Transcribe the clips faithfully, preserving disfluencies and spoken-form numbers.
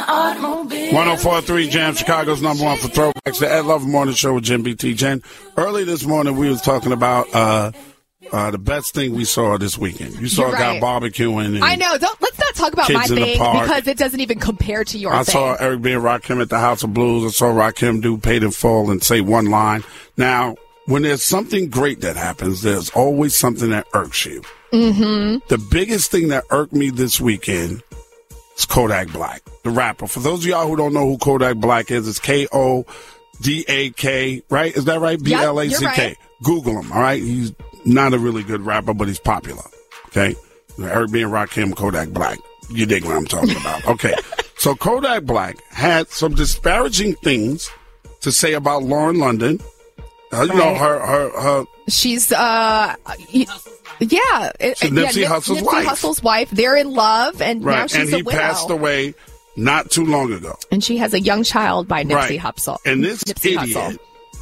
automobile. one oh four point three Jam, Chicago's number one for throwbacks. The Ed Lover Morning Show with Jim B T. Jen, early this morning we was talking about uh, uh, the best thing we saw this weekend. You saw You're a guy right. barbecuing. And I know. Don't let's not talk about my kids in the thing park. because it doesn't even compare to your I thing. saw Eric B. and Rakim at the House of Blues. I saw Rakim do Paid in Full and say one line. Now, when there's something great that happens, there's always something that irks you. Mm-hmm. The biggest thing that irked me this weekend is Kodak Black, the rapper. For those of y'all who don't know who Kodak Black is, it's K O D A K, right? Is that right? B L A C K. Yep, you're right. Google him, all right? He's not a really good rapper, but he's popular, okay? Eric B. and Rakim, Kodak Black. You dig what I'm talking about. Okay. So Kodak Black had some disparaging things to say about Lauren London. Uh, you Right. know, her, her, her. She's, uh, y- yeah. it- She's yeah, Nipsey Nip- Hussle's Nipsey wife. Hussle's wife. They're in love, and now Right. she's And a he widow. passed away not too long ago. And she has a young child by Nipsey Right. Hussle. And this Nipsey idiot Hussle.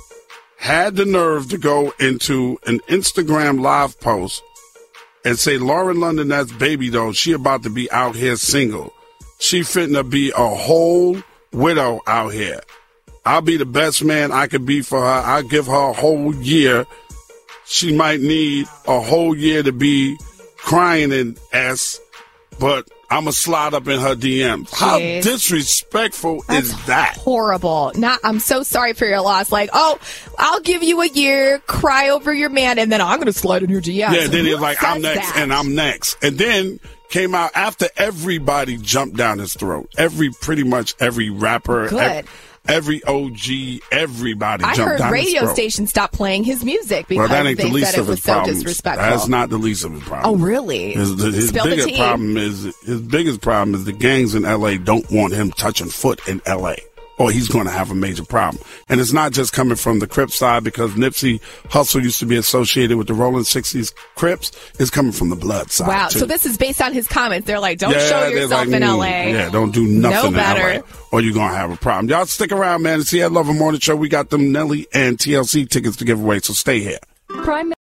had the nerve to go into an Instagram live post and say, Lauren London, that's baby doll. She about to be out here single. She finna be a whole widow out here. I'll be the best man I could be for her. I'll give her a whole year. She might need a whole year to be crying in S, but I'm going to slide up in her D Ms. How Jeez. disrespectful That's is that? horrible. Not, I'm so sorry for your loss. Like, oh, I'll give you a year, cry over your man, and then I'm going to slide in your D Ms. Yeah, then Who he's like, I'm says next, that? and I'm next. And then came out after everybody jumped down his throat. Every, pretty much every rapper, Good. ev- every O G, everybody I jumped heard down his radio throat. stations stop playing his music because Well, that ain't they the least said of it was his so problems. disrespectful. That's not the least of his problem. Oh, really? His, his Spill the bigger tea. problem is his biggest problem is the gangs in L A don't want him touching foot in L A, or he's going to have a major problem. And it's not just coming from the Crip side, because Nipsey Hussle used to be associated with the Rolling sixties Crips. It's coming from the blood side. Wow. too. So this is based on his comments. They're like, don't Yeah, show they're yourself like, in mm, L A. Yeah, don't do nothing No in better. L A, or you're going to have a problem. Y'all stick around, man. It's the Ed Lover Morning Show. We got them Nelly and T L C tickets to give away, so stay here. Prime